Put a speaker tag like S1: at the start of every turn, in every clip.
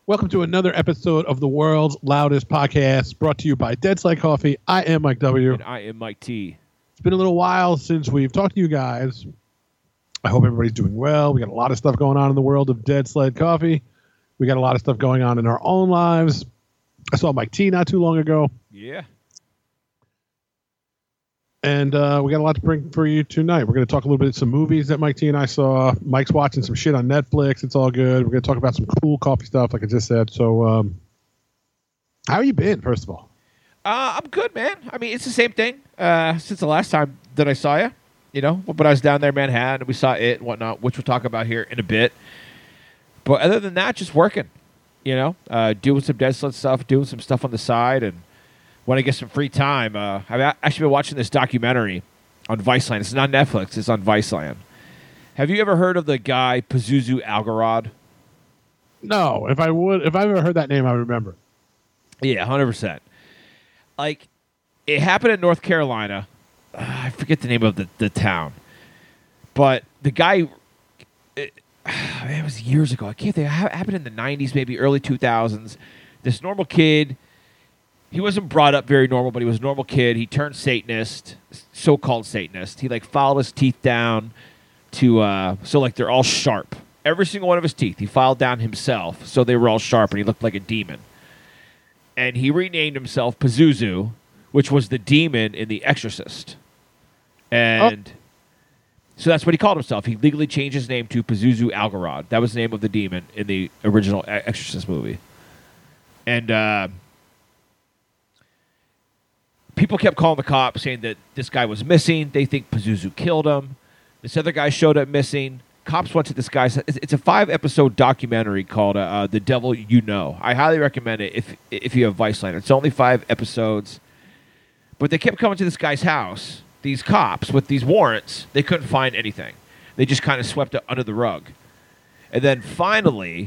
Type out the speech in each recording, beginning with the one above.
S1: Welcome to another episode of the world's loudest podcast, brought to you by Dead Slide Coffee. I am Mike W.
S2: And I am Mike T.
S1: It's been a little while since we've talked to you guys. I hope everybody's doing well. We got a lot of stuff going on in the world of Dead Sled Coffee. We got a lot of stuff going on in our own lives. I saw Mike T not too long ago.
S2: Yeah.
S1: And we got a lot to bring for you tonight. We're going to talk a little bit of some movies that Mike T and I saw. Mike's watching some shit on Netflix. It's all good. We're going to talk about some cool coffee stuff, like I just said. So, how you been, first of all?
S2: I'm good, man. I mean, it's the same thing since the last time that I saw you. You know, but I was down there in Manhattan, and we saw it and whatnot, which we'll talk about here in a bit. But other than that, just working. You know, doing some Dead Sled stuff, doing some stuff on the side, and when I get some free time, I've actually been watching this documentary on Viceland. It's not Netflix. It's on Viceland. Have you ever heard of the guy Pazuzu Algarad?
S1: No. If I've ever heard that name, I remember.
S2: Yeah, 100%. Like, it happened in North Carolina. I forget the name of the town. But the guy, it was years ago. I can't think. It happened in the 90s, maybe early 2000s. This normal kid, he wasn't brought up very normal, but he was a normal kid. He turned Satanist, so-called Satanist. He, like, filed his teeth down to, so, like, they're all sharp. Every single one of his teeth, he filed down himself, so they were all sharp, and he looked like a demon. And he renamed himself Pazuzu, which was the demon in The Exorcist. And so that's what he called himself. He legally changed his name to Pazuzu Algarad. That was the name of the demon in the original Exorcist movie. And people kept calling the cops saying that this guy was missing. They think Pazuzu killed him. This other guy showed up missing. Cops went to this guy's. It's a 5-episode documentary called The Devil You Know. I highly recommend it if you have Viceland. It's only 5 episodes. But they kept coming to this guy's house, these cops, with these warrants. They couldn't find anything. They just kind of swept it under the rug. And then finally,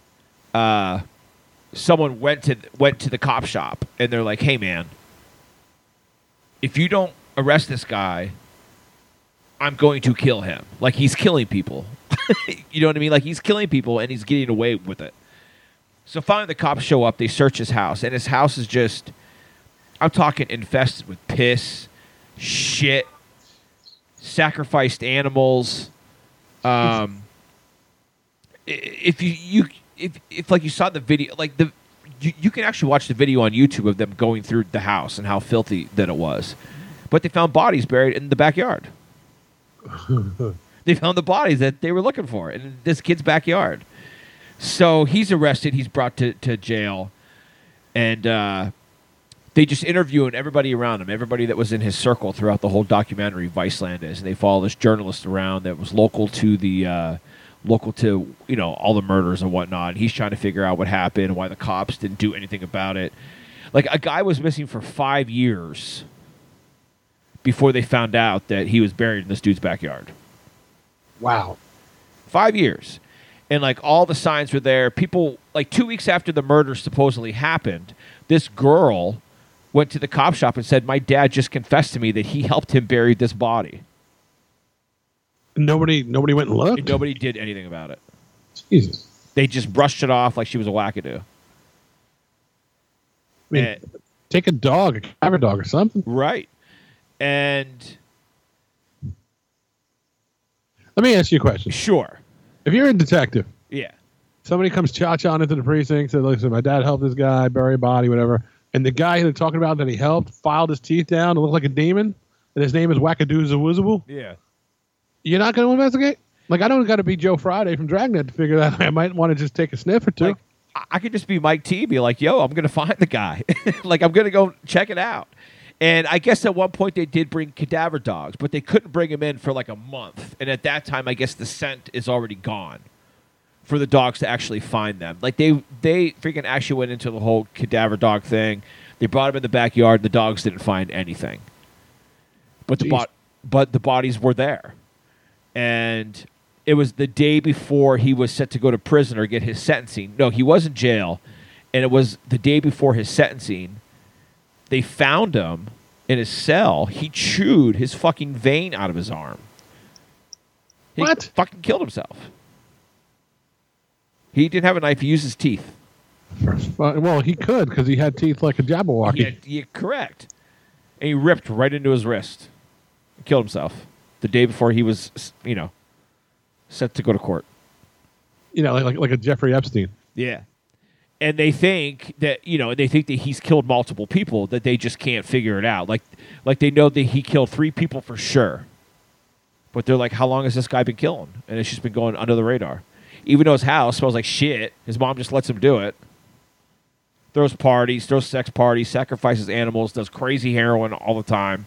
S2: someone went to the cop shop, and they're like, hey, man, if you don't arrest this guy, I'm going to kill him. Like, he's killing people. You know what I mean? Like, he's killing people, and he's getting away with it. So finally the cops show up. They search his house, and his house is just, I'm talking infested with piss, shit, sacrificed animals. If like you saw the video, like you can actually watch the video on YouTube of them going through the house and how filthy that it was. But they found bodies buried in the backyard. They found the bodies that they were looking for in this kid's backyard. So he's arrested. He's brought to jail, and they just interviewing everybody around him, everybody that was in his circle throughout the whole documentary. Viceland is, and they follow this journalist around that was local to all the murders and whatnot. And he's trying to figure out what happened, why the cops didn't do anything about it. Like, a guy was missing for 5 years before they found out that he was buried in this dude's backyard.
S1: Wow.
S2: 5 years. And, like, all the signs were there. People, like, 2 weeks after the murder supposedly happened, this girl went to the cop shop and said, my dad just confessed to me that he helped him bury this body.
S1: Nobody went and looked?
S2: And nobody did anything about it.
S1: Jesus.
S2: They just brushed it off like she was a wackadoo.
S1: I mean, take a dog, a cadaver dog or something.
S2: Right. And
S1: let me ask you a question.
S2: Sure.
S1: If you're a detective,
S2: yeah,
S1: somebody comes cha-cha into the precinct, said, listen, my dad helped this guy bury a body, whatever, and the guy they're talking about that he helped filed his teeth down to look like a demon, and his name is Wackadoo Zawuzawu,
S2: yeah,
S1: you're not going to investigate? Like, I don't got to be Joe Friday from Dragnet to figure that out. I might want to just take a sniff or two.
S2: Like, I could just be Mike T, be like, yo, I'm going to find the guy. Like, I'm going to go check it out. And I guess at one point they did bring cadaver dogs, but they couldn't bring them in for like a month. And at that time, I guess the scent is already gone for the dogs to actually find them. Like, they freaking actually went into the whole cadaver dog thing. They brought them in the backyard. The dogs didn't find anything. But the bodies were there. And it was the day before he was set to go to prison or get his sentencing. No, he was in jail. And it was the day before his sentencing. They found him in his cell. He chewed his fucking vein out of his arm. He
S1: What?
S2: fucking killed himself. He didn't have a knife. He used his teeth.
S1: Well, he could because he had teeth like a Jabberwocky.
S2: Yeah, correct. And he ripped right into his wrist. Killed himself the day before he was, set to go to court.
S1: Like a Jeffrey Epstein.
S2: Yeah. And they think that, he's killed multiple people, that they just can't figure it out. Like they know that he killed 3 people for sure. But they're like, how long has this guy been killing? And it's just been going under the radar. Even though his house smells like shit, his mom just lets him do it. Throws parties, throws sex parties, sacrifices animals, does crazy heroin all the time.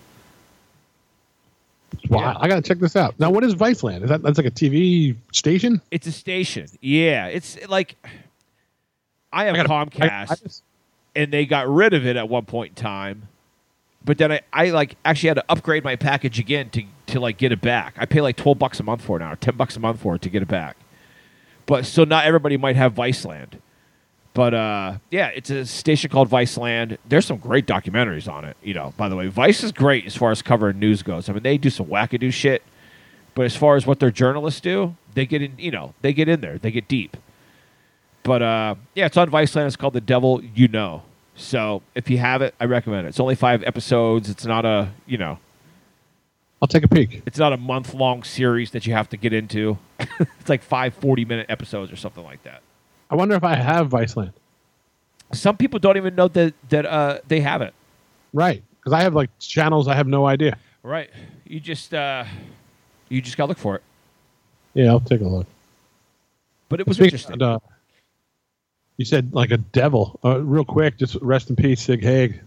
S1: Wow, yeah. I got to check this out. Now, what is Viceland? That's like a TV station?
S2: It's a station. Yeah, it's like I have Comcast, and they got rid of it at one point in time. But then I actually had to upgrade my package again to get it back. I pay like $12 a month for it now, or $10 a month for it to get it back. But so not everybody might have Viceland. But yeah, it's a station called Viceland. There's some great documentaries on it. By the way, Vice is great as far as covering news goes. I mean, they do some wackadoo shit, but as far as what their journalists do, they get in. They get in there. They get deep. But yeah, it's on Viceland. It's called The Devil You Know. So if you have it, I recommend it. It's only 5 episodes. It's not a
S1: I'll take a peek.
S2: It's not a month-long series that you have to get into. It's like 5 40-minute episodes or something like that.
S1: I wonder if I have Viceland.
S2: Some people don't even know that they have it.
S1: Right, because I have like channels I have no idea.
S2: Right, you just gotta look for it.
S1: Yeah, I'll take a look.
S2: But it was interesting.
S1: You said like a devil. Real quick, just rest in peace, Sig Haig.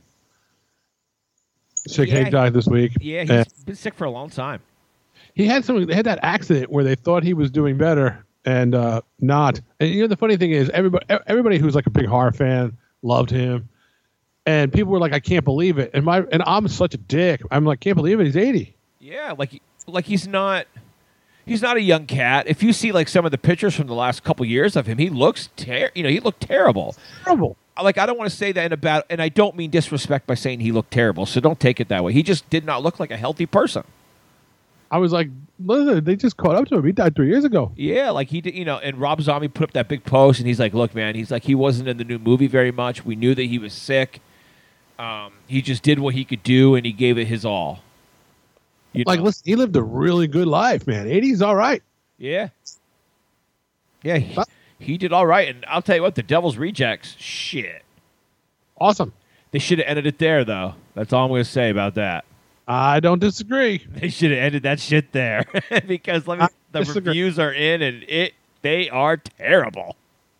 S1: Sig Haig died this week.
S2: Yeah, he's been sick for a long time.
S1: They had that accident where they thought he was doing better. And not. And the funny thing is, everybody who's like a big horror fan loved him, and people were like, "I can't believe it." And I'm such a dick. I'm like, can't believe it. He's 80.
S2: Yeah, like he's not a young cat. If you see like some of the pictures from the last couple years of him, he looks he looked terrible.
S1: Terrible.
S2: Like I don't want to say that and I don't mean disrespect by saying he looked terrible. So don't take it that way. He just did not look like a healthy person.
S1: I was like, listen, they just caught up to him. He died 3 years ago.
S2: Yeah, like he did, and Rob Zombie put up that big post, and he's like, look, man, he's like, he wasn't in the new movie very much. We knew that he was sick. He just did what he could do, and he gave it his all.
S1: Listen, he lived a really good life, man. 80's all right.
S2: Yeah. Yeah, he did all right. And I'll tell you what, The Devil's Rejects, shit.
S1: Awesome.
S2: They should have ended it there, though. That's all I'm going to say about that.
S1: I don't disagree.
S2: They should have ended that shit there because the reviews are in and they are terrible.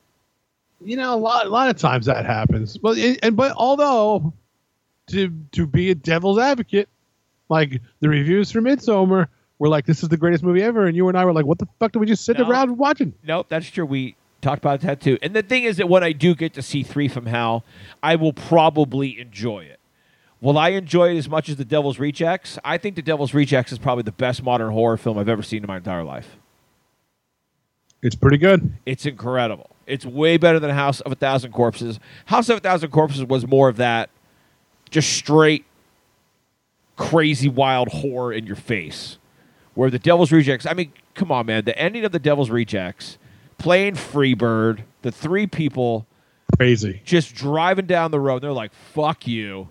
S1: A lot of times that happens. But although to be a devil's advocate, like the reviews for Midsommar were like, this is the greatest movie ever, and you and I were like, what the fuck did we just sit around watching?
S2: Nope, that's true. We talked about that too. And the thing is that when I do get to see 3 from Hell, I will probably enjoy it. Will I enjoy it as much as The Devil's Rejects? I think The Devil's Rejects is probably the best modern horror film I've ever seen in my entire life.
S1: It's pretty good.
S2: It's incredible. It's way better than House of a Thousand Corpses. House of a Thousand Corpses was more of that just straight crazy wild horror in your face. Where The Devil's Rejects, I mean, come on, man. The ending of The Devil's Rejects, playing Freebird, the 3 people
S1: crazy
S2: just driving down the road, and they're like, fuck you.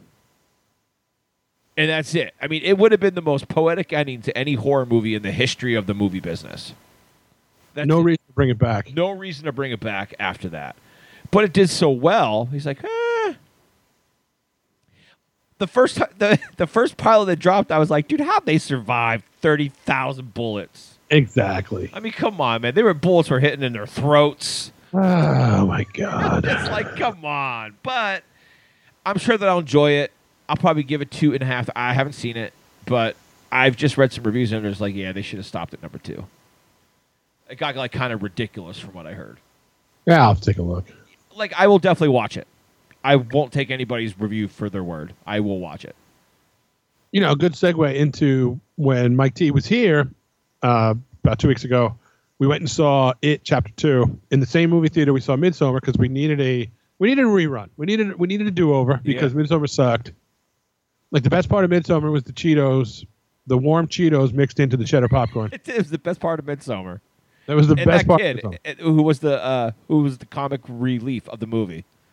S2: And that's it. I mean, it would have been the most poetic ending to any horror movie in the history of the movie business.
S1: No reason to bring it back.
S2: No reason to bring it back after that. But it did so well. He's like, The first pilot that dropped, I was like, dude, how'd they survive 30,000 bullets?
S1: Exactly.
S2: I mean, come on, man. Bullets were hitting in their throats.
S1: Oh, my God.
S2: It's like, come on. But I'm sure that I'll enjoy it. I'll probably give it 2.5. I haven't seen it, but I've just read some reviews and it's like, yeah, they should have stopped at number 2. It got like kind of ridiculous from what I heard.
S1: Yeah, I'll take a look.
S2: Like, I will definitely watch it. I won't take anybody's review for their word. I will watch it.
S1: A good segue into when Mike T was here about 2 weeks ago. We went and saw It Chapter 2 in the same movie theater we saw Midsommar because we needed a rerun. We needed a do-over because Midsommar sucked. Like, the best part of Midsommar was the Cheetos, the warm Cheetos mixed into the cheddar popcorn.
S2: It was the best part of Midsommar.
S1: That was the best part.
S2: Kid, who was the comic relief of the movie.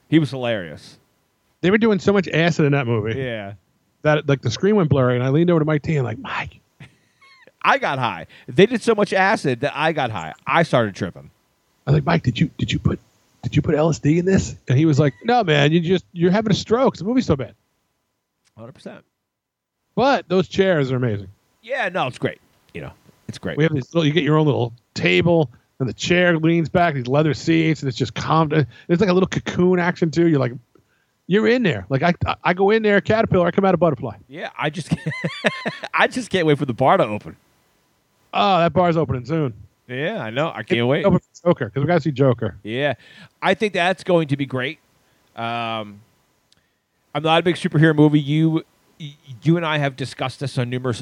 S2: He was hilarious.
S1: They were doing so much acid in that movie
S2: Yeah.
S1: that like the screen went blurry, and I leaned over to Mike T and like, Mike.
S2: I got high. They did so much acid that I got high. I started tripping.
S1: I was like, Mike, did you put LSD in this? And he was like, no, man, you're having a stroke. The movie's so bad.
S2: 100%.
S1: But those chairs are amazing.
S2: Yeah, no, it's great. It's great.
S1: We have this you get your own little table, and the chair leans back, these leather seats, and it's just calm. There's like a little cocoon action too. You're in there. Like I go in there, caterpillar, I come out a butterfly.
S2: Yeah, I just can't wait for the bar to open.
S1: Oh, that bar's opening soon.
S2: Yeah, I know. I can't wait.
S1: Open for Joker, because we got to see Joker.
S2: Yeah, I think that's going to be great. I'm not a big superhero movie. You and I have discussed this on numerous,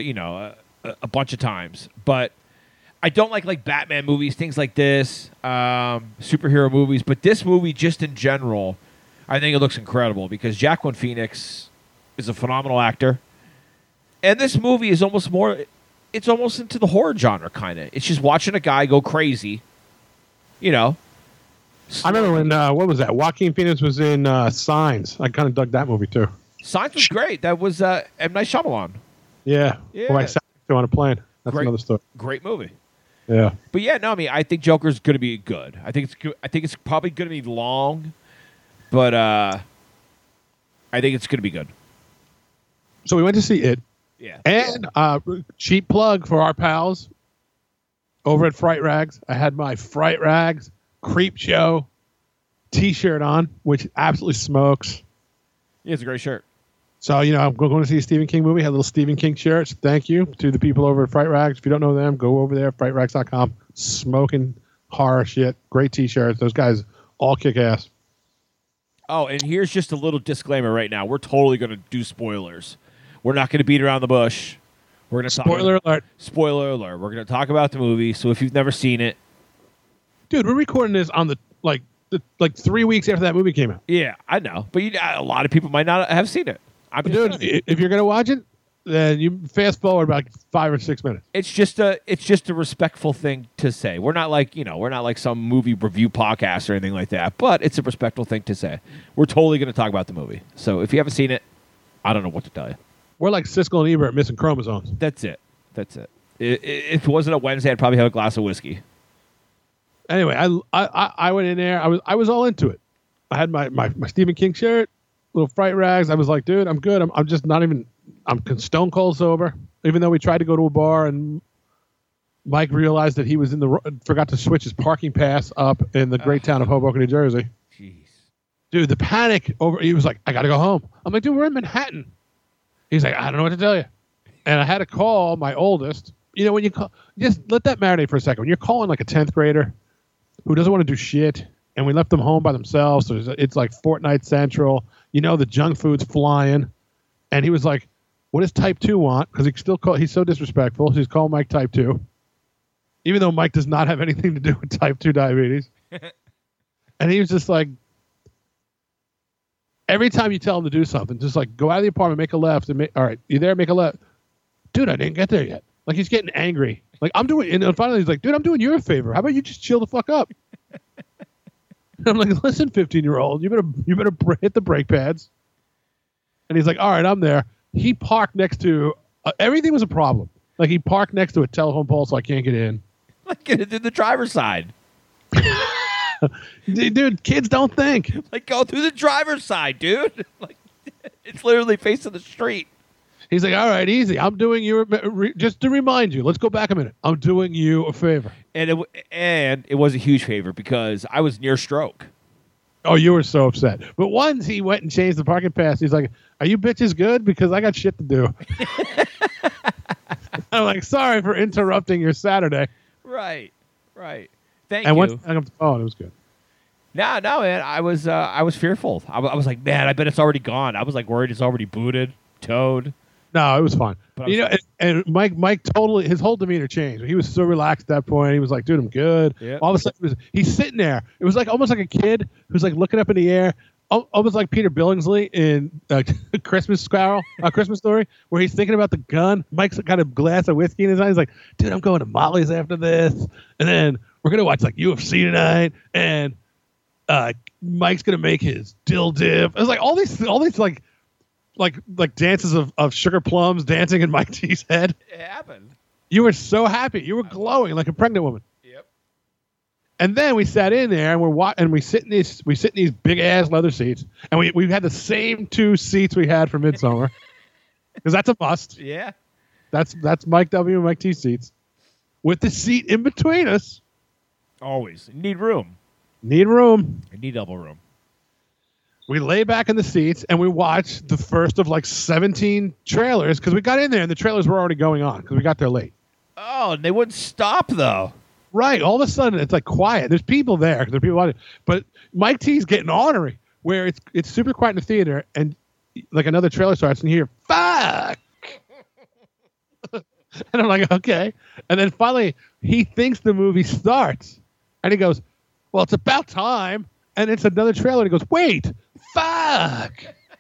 S2: a bunch of times. But I don't like Batman movies, things like this, superhero movies. But this movie, just in general, I think it looks incredible because Joaquin Phoenix is a phenomenal actor, and this movie is almost more. It's almost into the horror genre, kind of. It's just watching a guy go crazy,
S1: I remember when, what was that? Joaquin Phoenix was in Signs. I kind of dug that movie, too.
S2: Signs was great. That was M. Night Shyamalan.
S1: Yeah.
S2: Yeah.
S1: Or I sat on a plane. That's
S2: Great.
S1: another story.
S2: Great movie.
S1: Yeah.
S2: But yeah, no, I think Joker's going to be good. I think it's probably going to be long, but I think it's going to be good.
S1: So we went to see it.
S2: Yeah.
S1: And cheap plug for our pals over at Fright Rags. I had my Fright Rags Creep Show T-shirt on, which absolutely smokes.
S2: Yeah, it's a great shirt.
S1: So, I'm going to see a Stephen King movie. Had little Stephen King shirts. Thank you to the people over at Fright Rags. If you don't know them, go over there, frightrags.com. Smoking horror shit. Great T-shirts. Those guys all kick ass.
S2: Oh, and here's just a little disclaimer right now. We're totally going to do spoilers. We're not going to beat around the bush. We're going to
S1: Spoiler alert.
S2: Spoiler alert. We're going to talk about the movie. So if you've never seen it,
S1: dude, we're recording this on the 3 weeks after that movie came out.
S2: Yeah, I know, but a lot of people might not have seen it.
S1: Dude, if you're going to watch it, then you fast forward about 5 or 6 minutes.
S2: It's just a respectful thing to say. We're not like some movie review podcast or anything like that. But it's a respectful thing to say. We're totally going to talk about the movie. So if you haven't seen it, I don't know what to tell you.
S1: We're like Siskel and Ebert missing chromosomes.
S2: That's it. If it wasn't a Wednesday, I'd probably have a glass of whiskey.
S1: Anyway, I went in there. I was all into it. I had my Stephen King shirt, little Fright Rags. I was like, dude, I'm good. I'm just not even. I'm stone cold sober. Even though we tried to go to a bar and Mike realized that he was forgot to switch his parking pass up in the great town of Hoboken, New Jersey.
S2: Jeez,
S1: dude, the panic over. He was like, I got to go home. I'm like, dude, we're in Manhattan. He's like, I don't know what to tell you. And I had to call my oldest. When you call, just let that marinate for a second. When you're calling like a 10th grader who doesn't want to do shit, and we left them home by themselves, so it's like Fortnite Central. The junk food's flying. And he was like, what does type 2 want? Because he's so disrespectful. So he's calling Mike type 2. Even though Mike does not have anything to do with type 2 diabetes. And he was just like, every time you tell him to do something, just like go out of the apartment, make a left, and all right, you there, make a left. Dude, I didn't get there yet. Like he's getting angry. Like I'm doing, and finally he's like, dude, I'm doing you a favor. How about you just chill the fuck up? And I'm like, listen, 15-year-old, you better hit the brake pads. And he's like, all right, I'm there. He parked next to everything was a problem. Like he parked next to a telephone pole, so I can't get in.
S2: Like get it through the driver's side.
S1: Dude, kids don't think.
S2: Like go through the driver's side, dude. Like it's literally facing the street.
S1: He's like, all right, easy. I'm doing you just to remind you. Let's go back a minute. I'm doing you a favor.
S2: And it was a huge favor because I was near stroke.
S1: Oh, you were so upset. But once he went and changed the parking pass, he's like, are you bitches good? Because I got shit to do. I'm like, sorry for interrupting your Saturday.
S2: Right. Thank
S1: you. And once
S2: you.
S1: I hung up the phone, it was good.
S2: No, man. I was fearful. I was like, man, I bet it's already gone. I was like worried it's already booted, towed.
S1: No, it was fine. And Mike totally, his whole demeanor changed. He was so relaxed at that point. He was like, dude, I'm good. Yep. All of a sudden, he's sitting there. It was like almost like a kid who's like looking up in the air, almost like Peter Billingsley in Christmas Story, where he's thinking about the gun. Mike's got a glass of whiskey in his eye. He's like, dude, I'm going to Molly's after this. And then we're going to watch like UFC tonight. And Mike's gonna make his dill dip. It was like all these like dances of Sugar Plums dancing in Mike T's head.
S2: It happened.
S1: You were so happy. You were glowing like a pregnant woman.
S2: Yep.
S1: And then we sat in there and we sit in these big ass leather seats, and we had the same 2 seats we had for Midsommar, because that's a must.
S2: Yeah.
S1: That's Mike W and Mike T seats, with the seat in between us.
S2: Always. You need room.
S1: Need room.
S2: You need elbow room.
S1: We lay back in the seats and we watched the first of like 17 trailers, because we got in there and the trailers were already going on because we got there late.
S2: Oh, and they wouldn't stop though.
S1: Right. All of a sudden, it's like quiet. There's people there. There's people watching. But Mike T's getting ornery, where it's super quiet in the theater, and like another trailer starts, and you hear, fuck! And I'm like, okay. And then finally, he thinks the movie starts. And he goes, well, it's about time. And it's another trailer. And he goes, wait, fuck!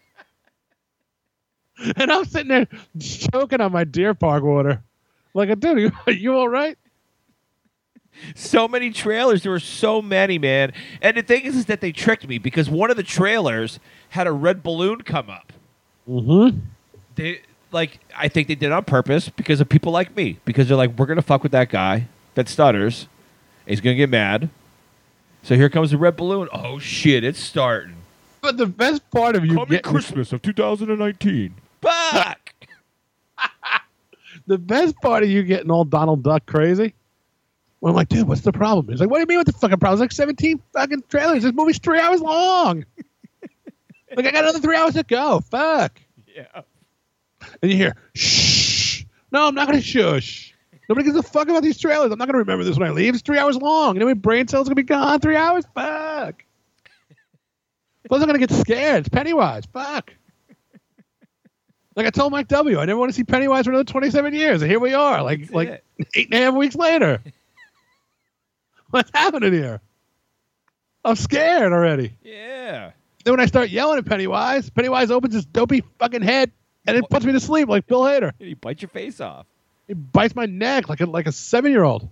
S1: And I'm sitting there choking on my Deer Park water. Like, dude, are you all right?
S2: So many trailers. There were so many, man. And the thing is that they tricked me, because one of the trailers had a red balloon come up.
S1: Mm-hmm.
S2: I think they did it on purpose because of people like me. Because they're like, we're going to fuck with that guy that stutters. He's going to get mad. So here comes the red balloon. Oh, shit, it's starting.
S1: But the best part of you
S2: Coming Christmas of 2019. Fuck!
S1: The best part of you getting all Donald Duck crazy. Well, I'm like, dude, what's the problem? He's like, what do you mean, what the fucking problem? It's like 17 fucking trailers. This movie's 3 hours long. Like, I got another 3 hours to go. Fuck.
S2: Yeah.
S1: And you hear, shh. No, I'm not going to shush. Nobody gives a fuck about these trailers. I'm not going to remember this when I leave. It's 3 hours long. You know how many brain cells are going to be gone? 3 hours? Fuck. Plus, I'm going to get scared. It's Pennywise. Fuck. Like I told Mike W., I never want to see Pennywise for another 27 years. And here we are, like 8.5 weeks later. What's happening here? I'm scared already.
S2: Yeah.
S1: Then when I start yelling at Pennywise opens his dopey fucking head and it puts me to sleep like Bill Hader.
S2: He bites your face off.
S1: He bites my neck like a 7-year-old.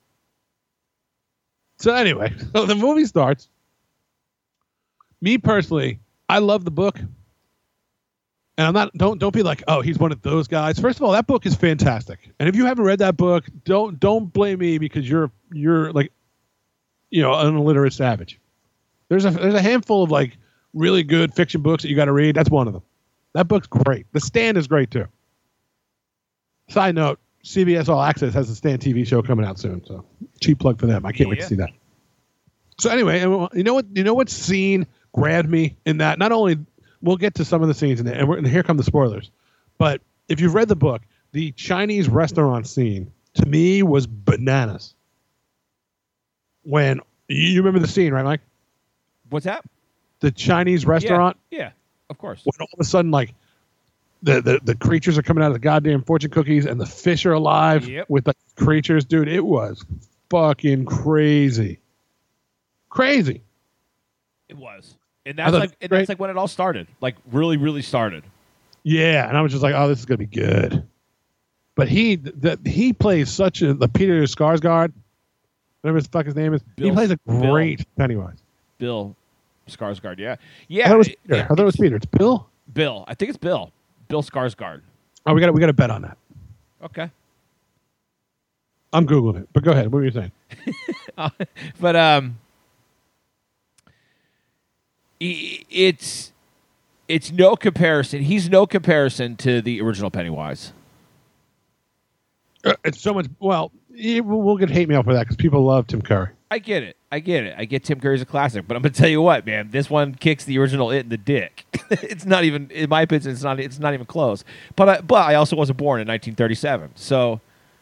S1: So anyway, so the movie starts. Me personally, I love the book. And I'm not. Don't be like, oh, he's one of those guys. First of all, that book is fantastic. And if you haven't read that book, don't blame me because you're like, an illiterate savage. There's a handful of like really good fiction books that you got to read. That's one of them. That book's great. The Stand is great too. Side note: CBS All Access has the Stand TV show coming out soon. So cheap plug for them. I can't wait to see that. So anyway, you know what scene grabbed me in that? Not only we'll get to some of the scenes in it, and here come the spoilers. But if you've read the book, the Chinese restaurant scene to me was bananas. When you remember the scene, right, Mike?
S2: What's that?
S1: The Chinese restaurant.
S2: Yeah, of course.
S1: When all of a sudden, like the creatures are coming out of the goddamn fortune cookies, and the fish are alive with the creatures, dude. It was fucking crazy. Crazy.
S2: It was. And that's like when it all started. Like really, really started.
S1: Yeah, and I was just like, oh, this is gonna be good. But he plays such the Peter Skarsgård, whatever his fuck his name is. He plays a great Pennywise.
S2: Bill Skarsgård, yeah.
S1: I thought it was Peter. It's Bill.
S2: Bill, I think it's Bill. Bill Skarsgård.
S1: Oh, we got to bet on that.
S2: Okay.
S1: I'm googling it, but go ahead. What were you saying?
S2: But it's no comparison. He's no comparison to the original Pennywise.
S1: It's so much. Well, we'll get hate mail for that because people love Tim Curry.
S2: I get it. I get Tim Curry's a classic, but I'm gonna tell you what, man. This one kicks the original It in the dick. It's not even, in my opinion, it's not even close. But I also wasn't born in 1937, so.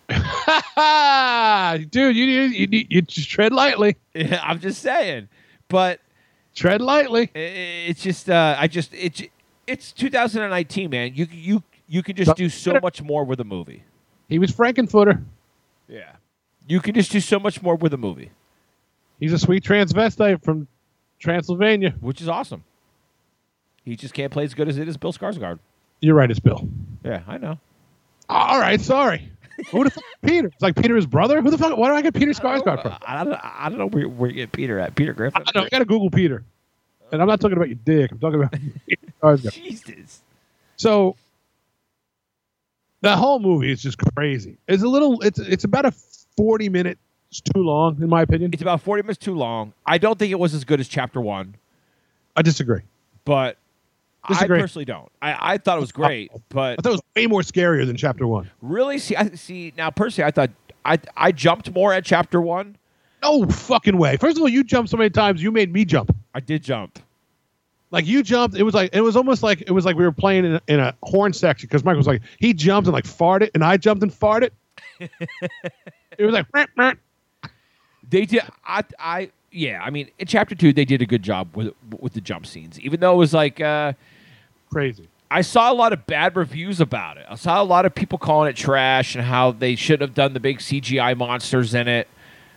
S1: Dude, you just tread lightly.
S2: Yeah, I'm just saying, but.
S1: Tread lightly.
S2: It's just, it's 2019, man. You can just do so much more with a movie.
S1: He was Frankenfooter.
S2: Yeah. You can just do so much more with a movie.
S1: He's a sweet transvestite from Transylvania.
S2: Which is awesome. He just can't play as good as it is Bill Skarsgård.
S1: You're right, it's Bill.
S2: Yeah, I know.
S1: All right, sorry. Who the fuck is Peter? It's like Peter, his brother. Who the fuck? Why do I get Peter Skarsgård from?
S2: I don't know where you get Peter at. Peter Griffin.
S1: I know. I got to Google Peter, and I'm not talking about your dick. I'm talking about Peter Skarsgård.
S2: Jesus.
S1: So that whole movie is just crazy. It's a little. It's about a 40-minute. It's too long, in my opinion.
S2: It's about 40 minutes too long. I don't think it was as good as Chapter 1.
S1: I disagree.
S2: But
S1: Disagree.
S2: I personally don't. I thought it was great, but
S1: I thought it was way more scarier than Chapter 1.
S2: really, see. Now, personally, I thought I jumped more at Chapter 1.
S1: No fucking way. First of all, you jumped so many times, you made me jump.
S2: I did jump.
S1: Like you jumped, it was almost like we were playing in a horn section because Mike was like he jumped and like farted, and I jumped and farted. It was like.
S2: They did. Yeah. I mean, in Chapter 2, they did a good job with the jump scenes, even though it was like
S1: Crazy.
S2: I saw a lot of bad reviews about it. I saw a lot of people calling it trash and how they should have done the big CGI monsters in it.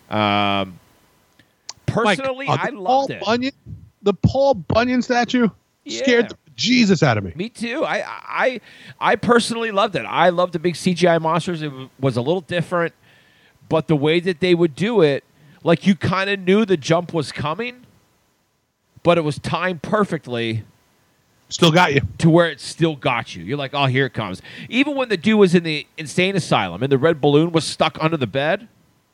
S2: Personally,
S1: Mike,
S2: I loved it.
S1: The Paul Bunyan statue scared the Jesus out of me.
S2: Me too. I personally loved it. I loved the big CGI monsters. It was a little different, but the way that they would do it, like you kind of knew the jump was coming, but it was timed perfectly.
S1: Still got you.
S2: To where it still got you. You're like, oh, here it comes. Even when the dude was in the insane asylum and the red balloon was stuck under the bed.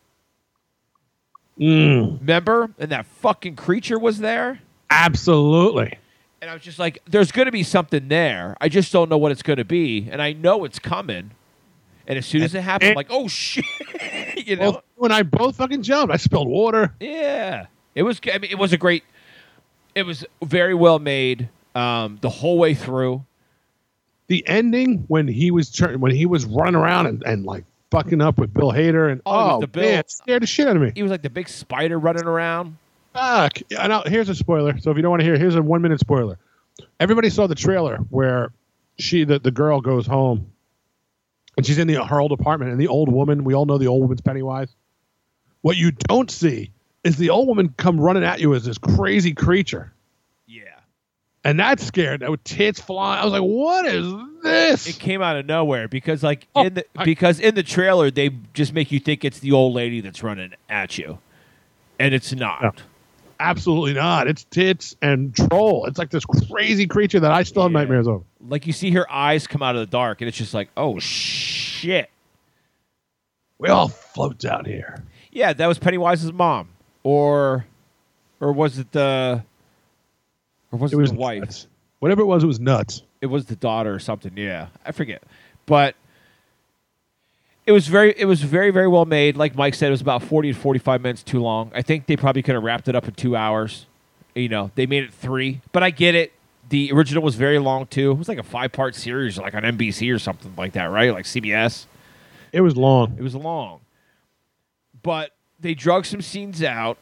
S2: Remember? And that fucking creature was there.
S1: Absolutely.
S2: And I was just like, there's going to be something there. I just don't know what it's going to be. And I know it's coming. And as soon as it happened, I'm like, oh, shit. You know?
S1: Well, when I both fucking jumped, I spilled water.
S2: Yeah. It was a great, it was very well made the whole way through.
S1: The ending when he was running around and like fucking up with Bill Hader and man, it scared the shit out of me.
S2: He was like the big spider running around.
S1: Fuck. Now, here's a spoiler. So if you don't want to hear, here's a 1-minute spoiler. Everybody saw the trailer where the girl goes home and she's in her old apartment, and the old woman, we all know the old woman's Pennywise. What you don't see is the old woman come running at you as this crazy creature.
S2: Yeah.
S1: And that scared. That with tits flying. I was like, what is this?
S2: It came out of nowhere because in the trailer they just make you think it's the old lady that's running at you. And it's not.
S1: No, absolutely not. It's tits and troll. It's like this crazy creature that I still have nightmares over.
S2: Like you see her eyes come out of the dark and it's just like, oh shit.
S1: We all float down here.
S2: Yeah, that was Pennywise's mom. Or was it the wife?
S1: Nuts. Whatever it was nuts.
S2: It was the daughter or something, yeah. I forget. But it was very, very well made. Like Mike said, it was about 40 to 45 minutes too long. I think they probably could have wrapped it up in 2 hours. You know, they made it 3. But I get it. The original was very long, too. It was like a 5-part series, like on NBC or something like that, right? Like CBS.
S1: It was long.
S2: It was long. But they drug some scenes out.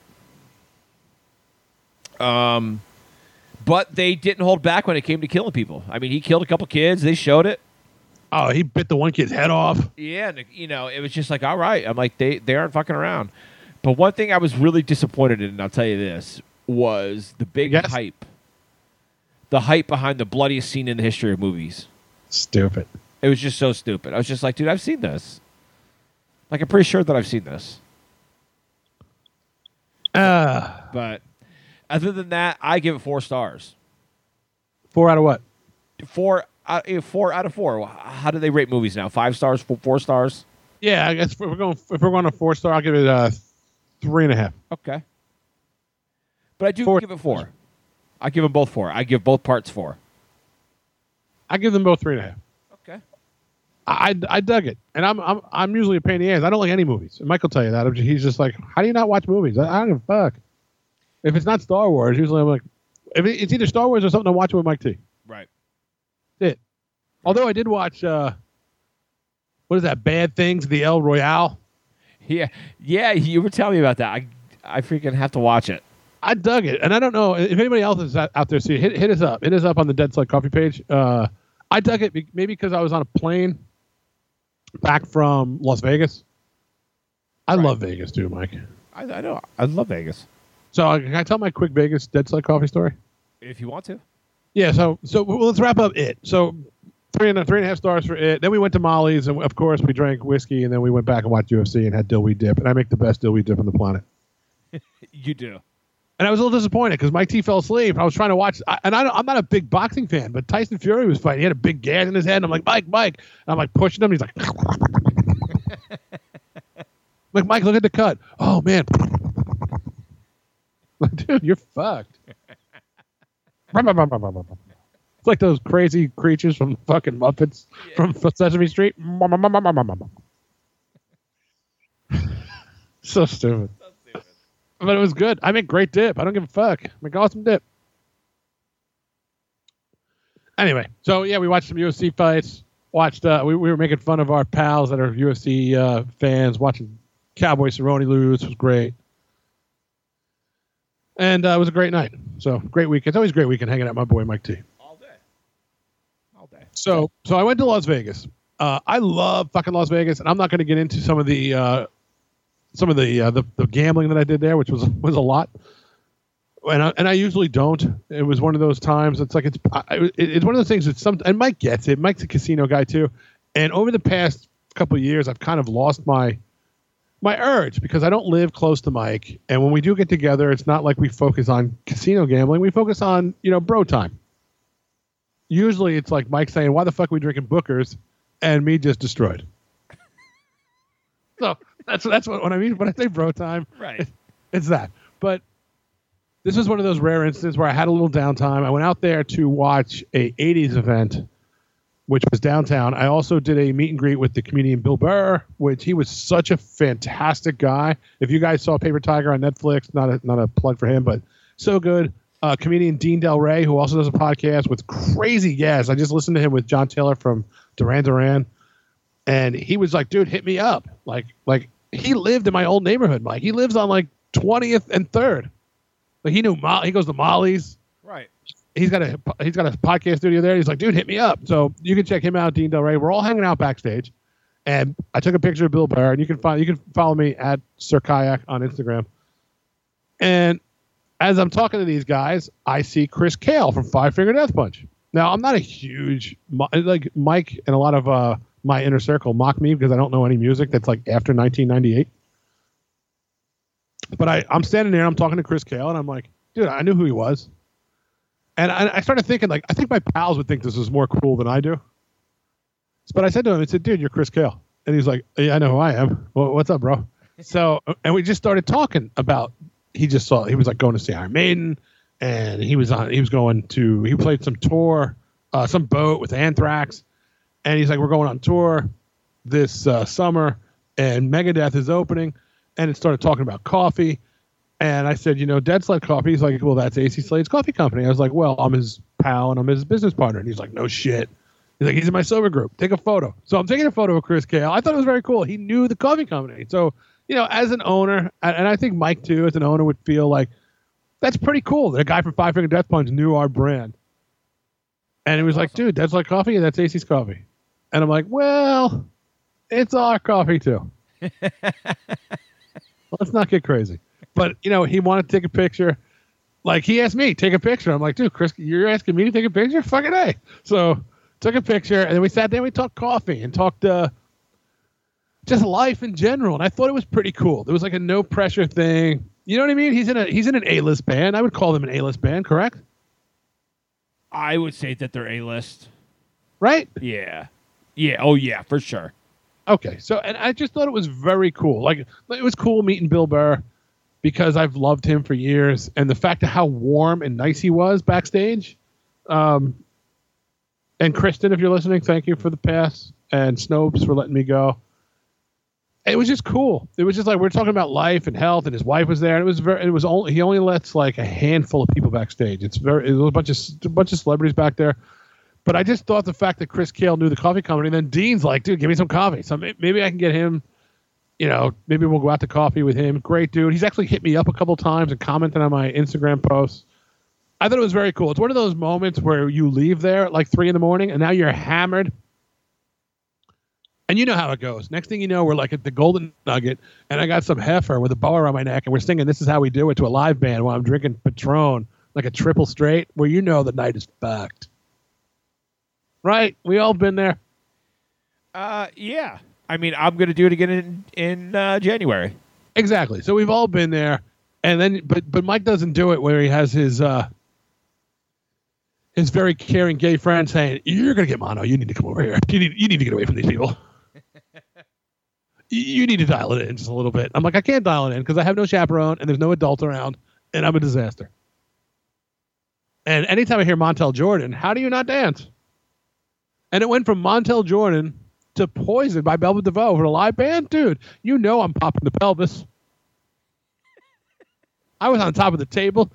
S2: But they didn't hold back when it came to killing people. I mean, he killed a couple kids. They showed it.
S1: Oh, he bit the one kid's head off.
S2: Yeah, and, it was just like, all right. I'm like, they aren't fucking around. But one thing I was really disappointed in, and I'll tell you this, was the big hype. The hype behind the bloodiest scene in the history of movies.
S1: Stupid.
S2: It was just so stupid. I was just like, dude, I've seen this. Like, I'm pretty sure that I've seen this. But other than that, I give it 4 stars.
S1: 4 out of what?
S2: 4 out of 4. How do they rate movies now? 5 stars? 4 stars?
S1: Yeah, I guess if we're going a 4-star, I'll give it 3.5.
S2: Okay. But I do give it 4. I give them both 4. I give both parts 4.
S1: I give them both 3.5.
S2: Okay.
S1: I dug it, and I'm usually a pain in the ass. I don't like any movies. And Mike will tell you that. He's just like, how do you not watch movies? I don't give a fuck. If it's not Star Wars, usually I'm like, if it's either Star Wars or something, I'm watching with Mike T.
S2: Right.
S1: That's it. Although I did watch, what is that? Bad Things, the El Royale.
S2: Yeah, you were telling me about that. I freaking have to watch it.
S1: I dug it, and I don't know if anybody else is out there. See, hit us up. Hit us up on the Dead Slug Coffee page. I dug it maybe because I was on a plane back from Las Vegas. I love Vegas too, Mike.
S2: I know. I love Vegas.
S1: So can I tell my quick Vegas Dead Slug Coffee story?
S2: If you want to.
S1: Yeah. So let's wrap up it. So 3.5 stars for it. Then we went to Molly's, and of course we drank whiskey, and then we went back and watched UFC and had dillweed dip. And I make the best dillweed dip on the planet.
S2: You do.
S1: And I was a little disappointed because Mike T fell asleep. I was trying to watch, I'm not a big boxing fan, but Tyson Fury was fighting. He had a big gash in his head, and I'm like, Mike. And I'm like pushing him. He's like, like, Mike, look at the cut. Oh man, like, dude, you're fucked. It's like those crazy creatures from fucking Muppets from Sesame Street. So stupid. But it was good. I make great dip. I don't give a fuck. I make awesome dip. Anyway, so yeah, we watched some UFC fights. We were making fun of our pals that are UFC fans. Watching Cowboy Cerrone lose was great. And it was a great night. So great weekend. It's always a great weekend hanging out with my boy Mike T.
S2: All day.
S1: So I went to Las Vegas. I love fucking Las Vegas, and I'm not going to get into some of the gambling that I did there, which was a lot. And I usually don't. It was one of those times. It's like it's one of those things that and Mike gets it. Mike's a casino guy too. And over the past couple of years, I've kind of lost my urge because I don't live close to Mike. And when we do get together, it's not like we focus on casino gambling. We focus on, bro time. Usually it's like Mike saying, why the fuck are we drinking Booker's? And me just destroyed. So that's what I mean when I say bro time.
S2: Right.
S1: It's that. But this was one of those rare instances where I had a little downtime. I went out there to watch a 80s event, which was downtown. I also did a meet and greet with the comedian Bill Burr, which he was such a fantastic guy. If you guys saw Paper Tiger on Netflix, not a plug for him, but so good. Comedian Dean Del Rey, who also does a podcast with crazy guests. I just listened to him with John Taylor from Duran Duran. And he was like, dude, hit me up. Like he lived in my old neighborhood, Mike. He lives on like 20th and 3rd. Like he goes to Molly's.
S2: Right.
S1: He's got a podcast studio there. He's like, dude, hit me up. So you can check him out, Dean Del Rey. We're all hanging out backstage. And I took a picture of Bill Burr, and you can follow me at Sir Kayak on Instagram. And as I'm talking to these guys, I see Chris Kale from Five Finger Death Punch. Now, I'm not a huge, like Mike and a lot of my inner circle mock me because I don't know any music that's like after 1998. But I'm standing there, I'm talking to Chris Kale, and I'm like, dude, I knew who he was. And I started thinking, like, I think my pals would think this is more cool than I do. But I said to him, I said, dude, you're Chris Kale. And he's like, yeah, I know who I am. Well, what's up, bro? So, and we just started talking about, he was like going to see Iron Maiden, and he played some tour, some boat with Anthrax. And he's like, we're going on tour this summer, and Megadeth is opening. And it started talking about coffee. And I said, Dead Sled Coffee. He's like, well, that's AC Slade's coffee company. I was like, well, I'm his pal and I'm his business partner. And he's like, no shit. He's like, he's in my sober group. Take a photo. So I'm taking a photo of Chris Kale. I thought it was very cool. He knew the coffee company. So, as an owner, and I think Mike too, as an owner, would feel like that's pretty cool. The guy from Five Finger Death Punch knew our brand. And he was like, dude, Dead Sled Coffee? That's AC's coffee. And I'm like, well, it's our coffee too. Let's not get crazy. But, he wanted to take a picture. Like, he asked me, take a picture. I'm like, dude, Chris, you're asking me to take a picture? Fucking A. So, took a picture, and then we sat there and we talked coffee and talked just life in general. And I thought it was pretty cool. There was like a no-pressure thing. You know what I mean? He's in an A-list band. I would call them an A-list band, correct?
S2: I would say that they're A-list.
S1: Right?
S2: Yeah. Yeah. Oh, yeah, for sure.
S1: Okay. So, and I just thought it was very cool. Like, it was cool meeting Bill Burr, because I've loved him for years, and the fact of how warm and nice he was backstage. And Kristen, if you're listening, thank you for the pass, and Snopes for letting me go. It was just cool. It was just like we're talking about life and health, and his wife was there. And he only lets like a handful of people backstage. It was a bunch of celebrities back there. But I just thought the fact that Chris Kale knew the coffee company, and then Dean's like, dude, give me some coffee. So maybe I can get him. Maybe we'll go out to coffee with him. Great dude. He's actually hit me up a couple times and commented on my Instagram posts. I thought it was very cool. It's one of those moments where you leave there at like 3 a.m. and now you're hammered. And you know how it goes. Next thing you know, we're like at the Golden Nugget, and I got some heifer with a bow around my neck, and we're singing This Is How We Do It to a live band while I'm drinking Patron, like a triple straight, where the night is fucked. right? We all been there.
S2: Yeah. I mean, I'm going to do it again in January.
S1: Exactly. So we've all been there, and then but Mike doesn't do it where he has his very caring gay friend saying, "You're gonna get mono. You need to come over here. You need to get away from these people. You need to dial it in just a little bit." I'm like, I can't dial it in because I have no chaperone and there's no adult around, and I'm a disaster. And anytime I hear Montel Jordan, how do you not dance? And it went from Montel Jordan to Poison by Velvet DeVoe for a live band, dude. You know I'm popping the pelvis. I was on top of the table.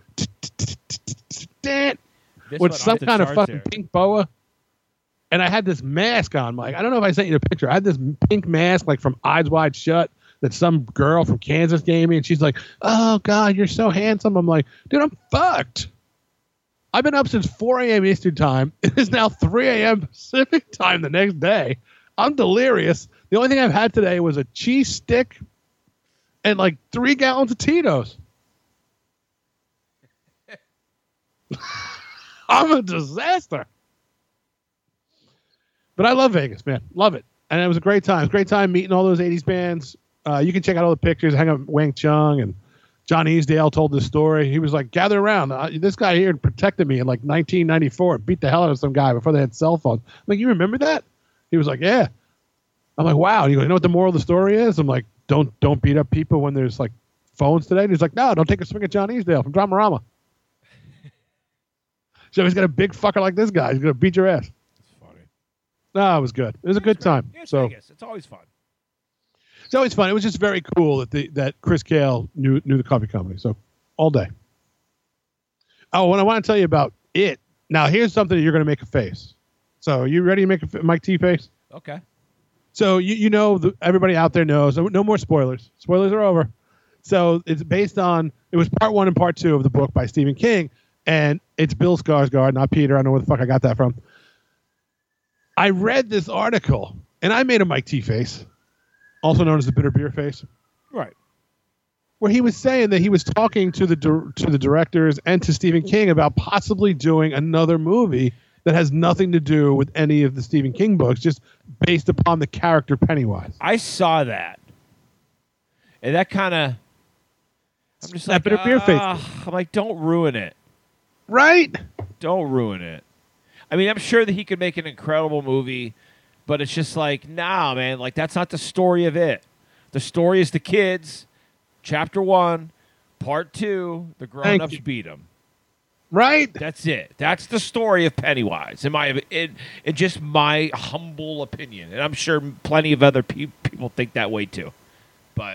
S1: With some kind of fucking pink boa. And I had this mask on, Mike. I don't know if I sent you the picture. I had this pink mask, like from Eyes Wide Shut, that some girl from Kansas gave me. And she's like, "Oh, God, you're so handsome." I'm like, dude, I'm fucked. I've been up since 4 a.m. Eastern time. It is now 3 a.m. Pacific time the next day. I'm delirious. The only thing I've had today was a cheese stick and like 3 gallons of Tito's. I'm a disaster. But I love Vegas, man. Love it. And it was a great time. It was a great time meeting all those 80s bands. You can check out all the pictures. Hang out with Wang Chung and John Easdale told this story. He was like, gather around. This guy here protected me in like 1994. Beat the hell out of some guy before they had cell phones. I'm like, you remember that? He was like, yeah. I'm like, wow. He goes, you know what the moral of the story is? I'm like, don't beat up people when there's like phones today. And he's like, no, don't take a swing at John Easdale from Dramarama. So he's got a big fucker like this guy. He's going to beat your ass.
S2: It's funny.
S1: No, it was good. It was a good time.
S2: Yeah, it's
S1: so
S2: Vegas. It's always fun.
S1: It's always fun. It was just very cool that Chris Cale knew the coffee company. So all day. Oh, what I want to tell you about it. Now, here's something that you're going to make a face. So you ready to make a Mike T face?
S2: Okay.
S1: So you know, everybody out there knows. No more spoilers. Spoilers are over. So it's based on, it was part 1 and part 2 of the book by Stephen King. And it's Bill Skarsgård, not Peter. I don't know where the fuck I got that from. I read this article, and I made a Mike T face, also known as the bitter beer face.
S2: Right.
S1: Where he was saying that he was talking to the directors and to Stephen King about possibly doing another movie that has nothing to do with any of the Stephen King books, just based upon the character Pennywise.
S2: I saw that. And that kind of... I'm just
S1: that
S2: like,
S1: bitter beer face.
S2: I'm like, don't ruin it.
S1: Right?
S2: Don't ruin it. I mean, I'm sure that he could make an incredible movie, but it's just like, nah, man. Like, that's not the story of it. The story is the kids, chapter 1, part 2, the grown-ups beat them.
S1: Right?
S2: That's it. That's the story of Pennywise, in just my humble opinion. And I'm sure plenty of other people think that way too. But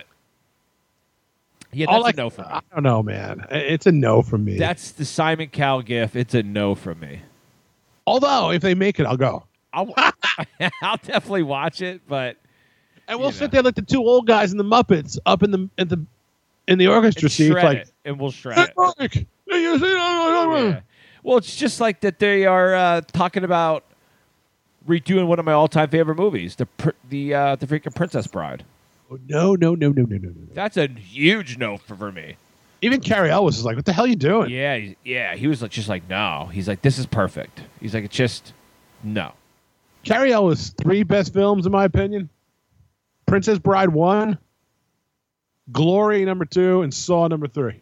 S2: yeah, that's a no from me.
S1: I don't know, man. It's a no from me.
S2: That's the Simon Cowell gif. It's a no from me.
S1: Although, if they make it, I'll go.
S2: I'll definitely watch it, but
S1: and we'll sit there like the 2 old guys in the Muppets up in the orchestra seats, like,
S2: and we'll shred it.
S1: Yeah.
S2: Well, it's just like that they are talking about redoing one of my all-time favorite movies, the freaking Princess Bride.
S1: Oh, no.
S2: That's a huge no for me.
S1: Even Cary Elwes is like, what the hell are you doing?
S2: Yeah. He was just like, no. He's like, this is perfect. He's like, it's just, no.
S1: Cary Elwes' 3 best films, in my opinion. Princess Bride 1, Glory number 2, and Saw number 3.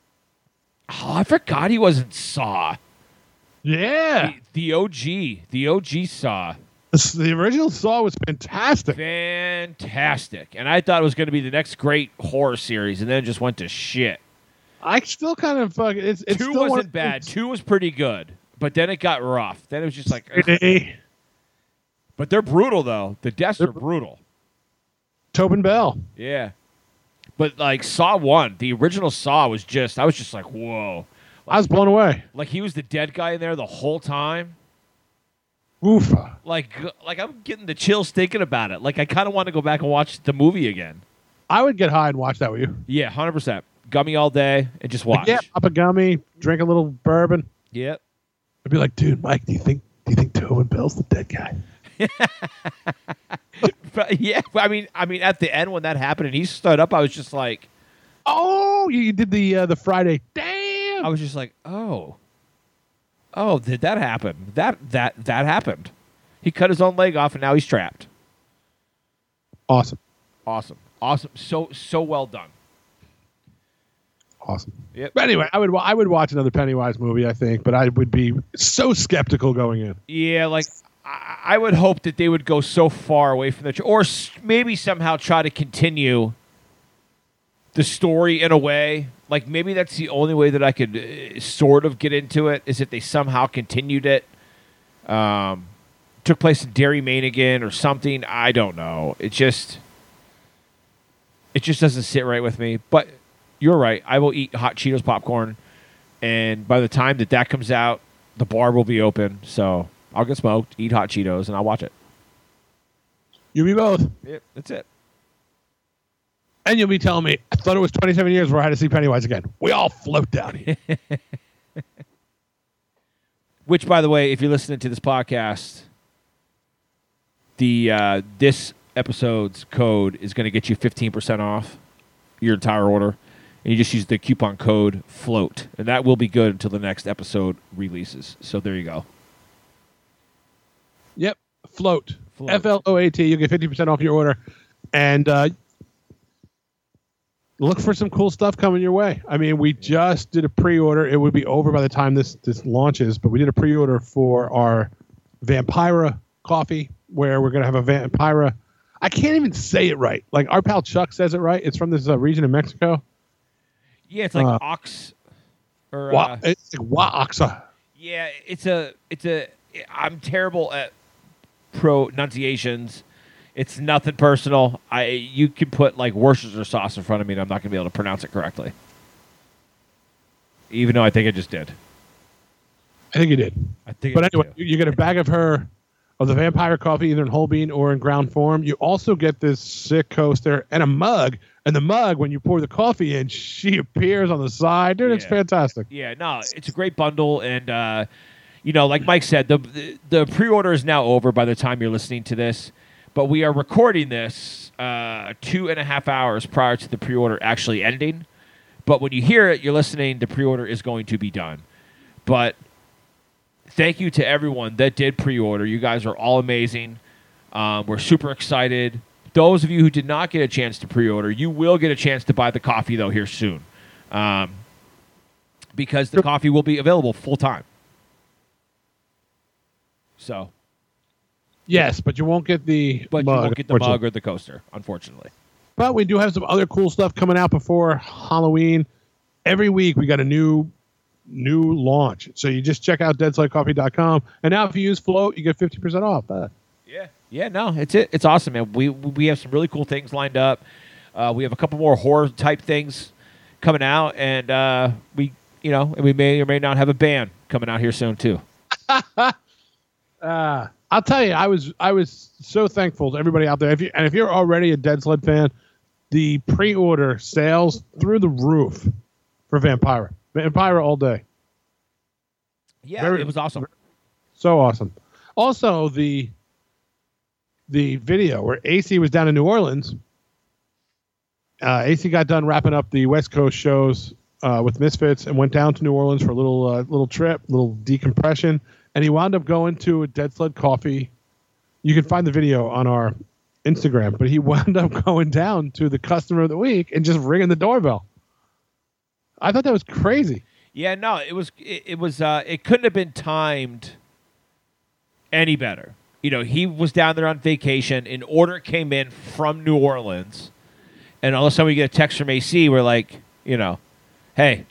S2: Oh, I forgot he wasn't Saw.
S1: Yeah.
S2: The OG Saw.
S1: The original Saw was fantastic.
S2: Fantastic. And I thought it was going to be the next great horror series, and then it just went to shit.
S1: I still kind of fucking... It's
S2: 2
S1: still
S2: wasn't bad. 2 was pretty good. But then it got rough. Then it was just like... But they're brutal, though. The deaths are brutal.
S1: Tobin Bell.
S2: Yeah. But, like, Saw 1, the original Saw was just... I was just like, whoa.
S1: I was blown away.
S2: Like, he was the dead guy in there the whole time.
S1: Oof.
S2: Like I'm getting the chills thinking about it. Like, I kind of want to go back and watch the movie again.
S1: I would get high and watch that with you.
S2: Yeah, 100%. Gummy all day and just watch.
S1: Yeah, pop a gummy, drink a little bourbon.
S2: Yep.
S1: I'd be like, dude, Mike, do you think Tobin Bell's the dead guy?
S2: But yeah, I mean, at the end when that happened and he stood up, I was just like,
S1: "Oh, you did the Friday." Damn!
S2: I was just like, "Oh, did that happen? That happened?" He cut his own leg off, and now he's trapped.
S1: Awesome.
S2: So well done.
S1: Awesome.
S2: Yep.
S1: But anyway, I would watch another Pennywise movie, I think, but I would be so skeptical going in.
S2: Yeah, like I would hope that they would go so far away from or maybe somehow try to continue the story in a way. Like maybe that's the only way that I could sort of get into it is if they somehow continued it. Took place in Derry, Maine again or something. I don't know. It just doesn't sit right with me. But you're right. I will eat hot Cheetos popcorn, and by the time that comes out, the bar will be open. So I'll get smoked, eat hot Cheetos, and I'll watch it.
S1: You be both.
S2: Yep, that's it.
S1: And you'll be telling me, I thought it was 27 years where I had to see Pennywise again. We all float down here.
S2: Which, by the way, if you're listening to this podcast, this episode's code is going to get you 15% off your entire order. And you just use the coupon code FLOAT. And that will be good until the next episode releases. So there you go.
S1: Yep. Float. FLOAT. You'll get 50% off your order. And look for some cool stuff coming your way. I mean, we just did a pre-order. It would be over by the time this launches. But we did a pre-order for our Vampira coffee where we're going to have a Vampira. I can't even say it right. Like our pal Chuck says it right. It's from this region in Mexico.
S2: Yeah, it's like ox, or
S1: it's like Oxa.
S2: Yeah, it's a. I'm terrible at pronunciations. It's nothing personal. You can put like Worcestershire sauce in front of me, and I'm not going to be able to pronounce it correctly. Even though I think I just did.
S1: I think you did. But anyway, you get a bag of the Vampira coffee, either in whole bean or in ground form. You also get this sick coaster and a mug. And the mug, when you pour the coffee in, she appears on the side. Dude, It's fantastic.
S2: Yeah, no, it's a great bundle. And, like Mike said, the pre-order is now over by the time you're listening to this. But we are recording this 2.5 hours prior to the pre-order actually ending. But when you hear it, you're listening, the pre-order is going to be done. But thank you to everyone that did pre-order. You guys are all amazing. We're super excited. Those of you who did not get a chance to pre-order, you will get a chance to buy the coffee, though, here soon. Because the coffee will be available full-time. So.
S1: Yes, but you won't get the
S2: mug. You won't get the mug or the coaster, unfortunately.
S1: But we do have some other cool stuff coming out before Halloween. Every week we got a new launch. So you just check out deadslugcoffee.com. And now if you use Float, you get 50% off.
S2: Yeah, no, it's awesome, man. We have some really cool things lined up. We have a couple more horror type things coming out, and we may or may not have a band coming out here soon too.
S1: I'll tell you, I was so thankful to everybody out there. If you're already a Dead Sled fan, the pre-order sales through the roof for Vampira all day.
S2: Yeah, it was awesome.
S1: So awesome. Also, the video where AC was down in New Orleans. AC got done wrapping up the West Coast shows with Misfits and went down to New Orleans for a little trip, little decompression, and he wound up going to a Dead Sled Coffee. You can find the video on our Instagram, but he wound up going down to the customer of the week and just ringing the doorbell. I thought that was crazy.
S2: Yeah, no, it couldn't have been timed any better. He was down there on vacation. An order came in from New Orleans, and all of a sudden we get a text from AC. We're like, hey,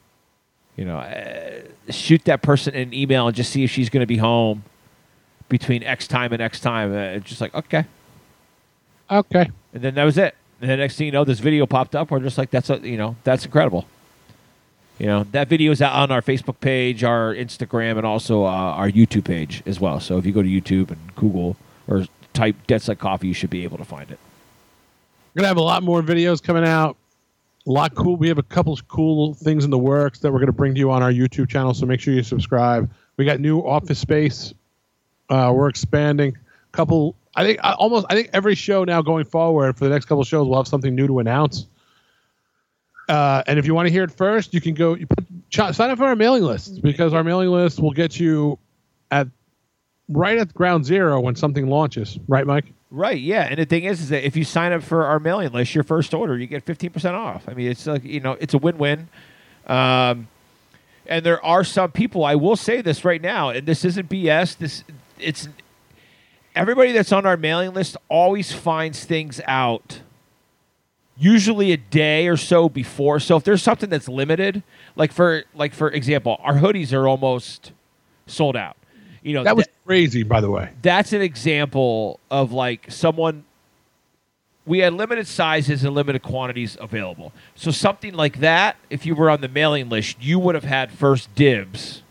S2: shoot that person an email and just see if she's going to be home between X time and X time. It's just like, okay. And then that was it. And the next thing you know, this video popped up. We're just like, that's incredible. That video is out on our Facebook page, our Instagram, and also our YouTube page as well. So if you go to YouTube and Google or type Dead Sled Coffee, you should be able to find it.
S1: We're going to have a lot more videos coming out. A lot cool. We have a couple of cool things in the works that we're going to bring to you on our YouTube channel. So make sure you subscribe. We got new office space. We're expanding. I think every show now going forward for the next couple of shows, we'll have something new to announce. And if you want to hear it first, you can sign up for our mailing list, because our mailing list will get you right at ground zero when something launches, right, Mike?
S2: Right, yeah. And the thing is that if you sign up for our mailing list, your first order, you get 15% off. I mean, it's like, it's a win-win. And there are some people, I will say this right now, and this isn't BS. It's everybody that's on our mailing list always finds things out usually a day or so before. So if there's something that's limited, like for example, our hoodies are almost sold out.
S1: That was crazy, by the way.
S2: That's an example of like someone. We had limited sizes and limited quantities available. So something like that, if you were on the mailing list, you would have had first dibs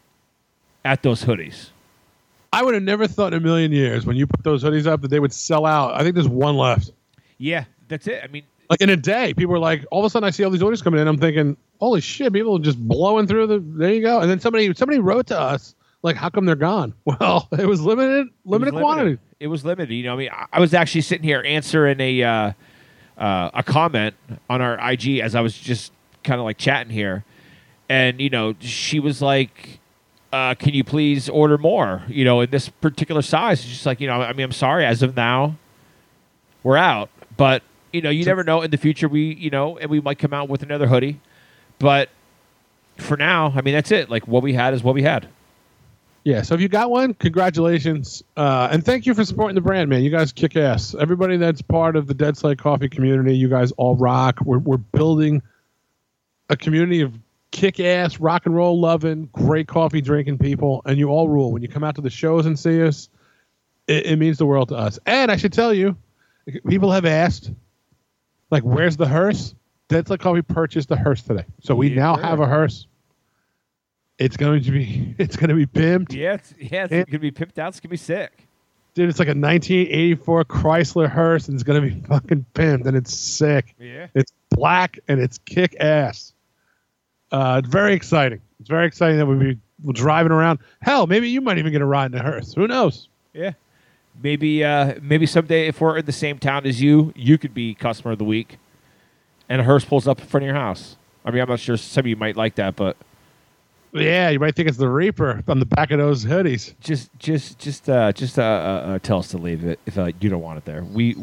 S2: at those hoodies.
S1: I would have never thought in a million years when you put those hoodies up that they would sell out. I think there's one left.
S2: Yeah, that's it. I mean,
S1: like in a day, people were like, all of a sudden I see all these orders coming in. I'm thinking, holy shit, people are just blowing through there you go. And then somebody wrote to us, like, how come they're gone? Well, it was limited quantity.
S2: It was limited. I was actually sitting here answering a comment on our IG as I was just kind of like chatting here. And, she was like, can you please order more, in this particular size? It's just like, I'm sorry, as of now, we're out. But, you never know. In the future, and we might come out with another hoodie. But for now, I mean, that's it. Like, what we had is what we had.
S1: Yeah, so if you got one, congratulations. And thank you for supporting the brand, man. You guys kick ass. Everybody that's part of the Dead Slate Coffee community, you guys all rock. We're building a community of kick-ass, rock and roll loving, great coffee drinking people, and you all rule. When you come out to the shows and see us, it means the world to us. And I should tell you, people have asked, like, where's the hearse? Dead Slate Coffee purchased the hearse today. So we now have a hearse. It's going to be pimped.
S2: Yeah, it's going to be pimped out. It's going to be sick.
S1: Dude, it's like a 1984 Chrysler hearse, and it's going to be fucking pimped, and it's sick.
S2: Yeah.
S1: It's black, and it's kick-ass. It's very exciting. It's very exciting that we'll be driving around. Hell, maybe you might even get a ride in the hearse. Who knows?
S2: Yeah. Maybe someday, if we're in the same town as you could be customer of the week, and a hearse pulls up in front of your house. I mean, I'm not sure. Some of you might like that, but...
S1: Yeah, you might think it's the Reaper on the back of those hoodies.
S2: Just tell us to leave it if you don't want it there. We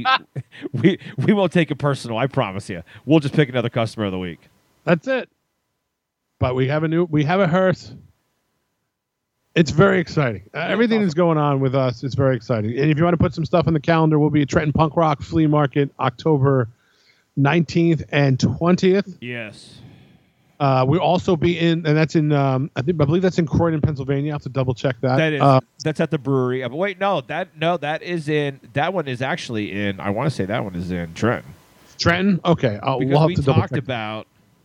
S2: won't take it personal. I promise you. We'll just pick another customer of the week.
S1: That's it. But we have a hearse. It's very exciting. Everything that's going on with us is very exciting. And if you want to put some stuff on the calendar, we'll be at Trenton Punk Rock Flea Market October 19th and 20th.
S2: Yes.
S1: We'll also be in, and that's in, I believe that's in Croydon, Pennsylvania. I have to double check that.
S2: That is, that's at the brewery. But wait, that one is actually in, I want to say that one is in Trenton.
S1: Trenton? Okay.
S2: Because we talked about,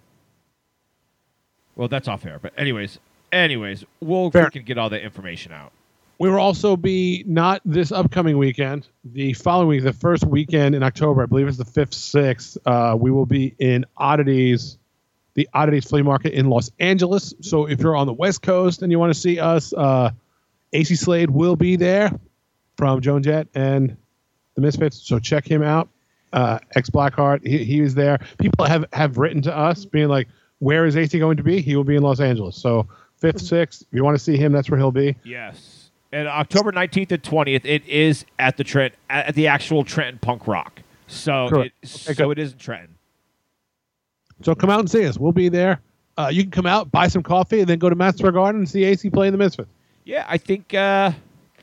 S2: well, that's off air. But anyways, we can get all that information out.
S1: We will also be, not this upcoming weekend, the following week, the first weekend in October, I believe it's the 5th, 6th, we will be in the Oddities Flea Market in Los Angeles. So if you're on the West Coast and you want to see us, AC Slade will be there from Joan Jett and the Misfits. So check him out. Ex Blackheart, he was there. People have written to us being like, where is AC going to be? He will be in Los Angeles. So 5th, 6th, if you want to see him, that's where he'll be.
S2: Yes. And October 19th and 20th, it is at the actual Trenton Punk Rock. So it is in Trenton.
S1: So come out and see us. We'll be there. You can come out, buy some coffee, and then go to Madison Square Garden and see AC play in the Misfits.
S2: Yeah, I think the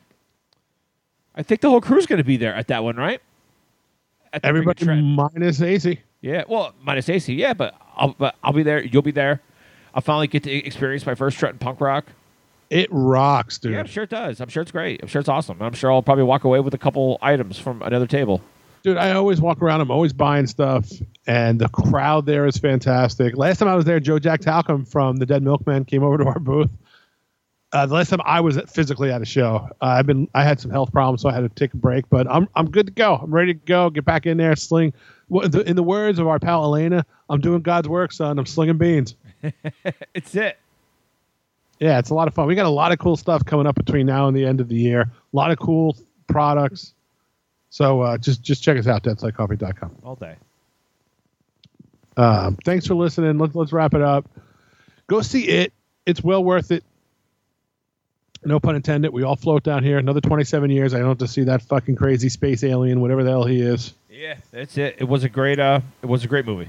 S2: whole crew's going to be there at that one, right?
S1: Everybody minus AC.
S2: Yeah, well, minus AC, yeah, but I'll be there. You'll be there. I'll finally get to experience my first Trenton Punk Rock.
S1: It rocks, dude.
S2: Yeah, I'm sure it does. I'm sure it's great. I'm sure it's awesome. I'm sure I'll probably walk away with a couple items from another table.
S1: Dude, I always walk around. I'm always buying stuff, and the crowd there is fantastic. Last time I was there, Joe Jack Talcum from the Dead Milkmen came over to our booth. The last time I was physically at a show, I had some health problems, so I had to take a break. But I'm good to go. I'm ready to go. Get back in there, sling. In the words of our pal Elena, I'm doing God's work, son. I'm slinging beans.
S2: It's it.
S1: Yeah, it's a lot of fun. We got a lot of cool stuff coming up between now and the end of the year. A lot of cool products. So just check us out, deadslatecoffee.com.
S2: All day.
S1: Thanks for listening. Let's wrap it up. Go see it. It's well worth it. No pun intended. We all float down here. Another 27 years. I don't have to see that fucking crazy space alien, whatever the hell he is.
S2: Yeah, that's it. It was a great movie.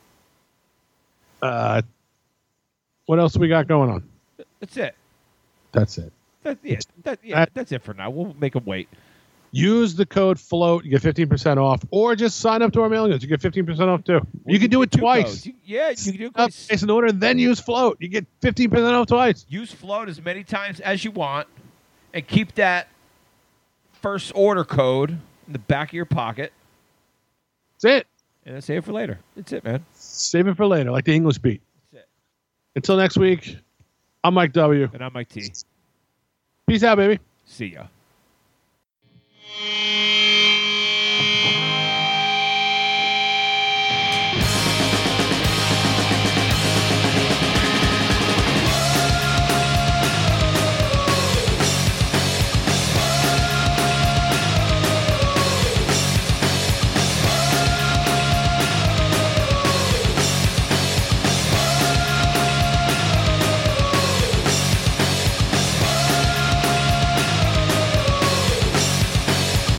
S1: What else we got going on?
S2: That's it.
S1: That's it.
S2: That's it for now. We'll make them wait.
S1: Use the code FLOAT. You get 15% off. Or just sign up to our mailing list. You get 15% off too. You can do it twice.
S2: You can do it
S1: twice. Place an order, then use FLOAT. You get 15% off twice.
S2: Use FLOAT as many times as you want. And keep that first order code in the back of your pocket.
S1: That's it.
S2: And then save it for later. That's it, man.
S1: Save it for later, like the English beat.
S2: That's it.
S1: Until next week, I'm Mike W.
S2: And I'm Mike T.
S1: Peace out, baby.
S2: See ya.